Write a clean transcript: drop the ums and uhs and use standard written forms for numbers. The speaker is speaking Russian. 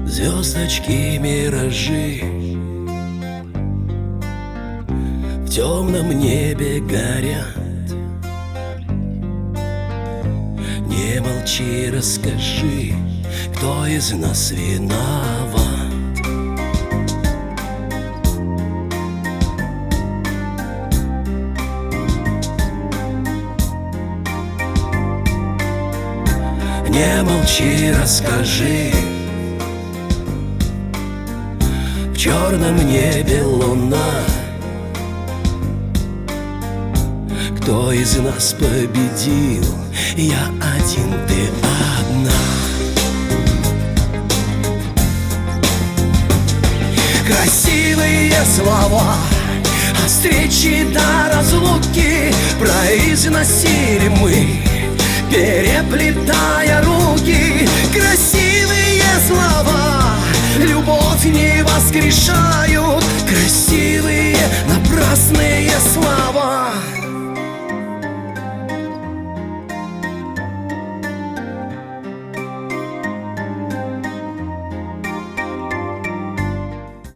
Звездочки, миражи в темном небе горят. Не молчи, расскажи, кто из нас виноват. Не молчи, расскажи, в черном небе луна. Кто из нас победил? Я один, ты одна. Красивые слова о встрече до разлуки произносили мы, переплетая руки. Красивые слова любовь не воскрешают.